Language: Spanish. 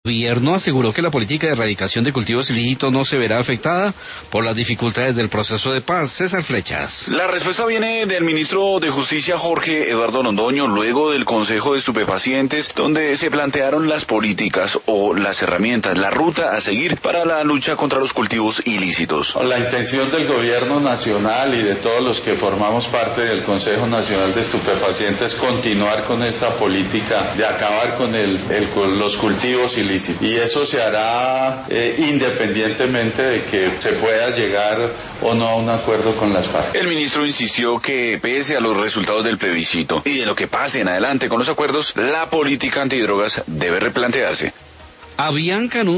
El gobierno aseguró que la política de erradicación de cultivos ilícitos no se verá afectada por las dificultades del proceso de paz. César Flechas. La respuesta viene del ministro de Justicia, Jorge Eduardo Londoño, luego del Consejo de Estupefacientes, donde se plantearon las políticas o las herramientas, la ruta a seguir para la lucha contra los cultivos ilícitos. La intención del gobierno nacional y de todos los que formamos parte del Consejo Nacional de Estupefacientes es continuar con esta política de acabar con los cultivos ilícitos. Y eso se hará independientemente de que se pueda llegar o no a un acuerdo con las FARC. El ministro insistió que pese a los resultados del plebiscito y de lo que pase en adelante con los acuerdos, la política antidrogas debe replantearse. Avianca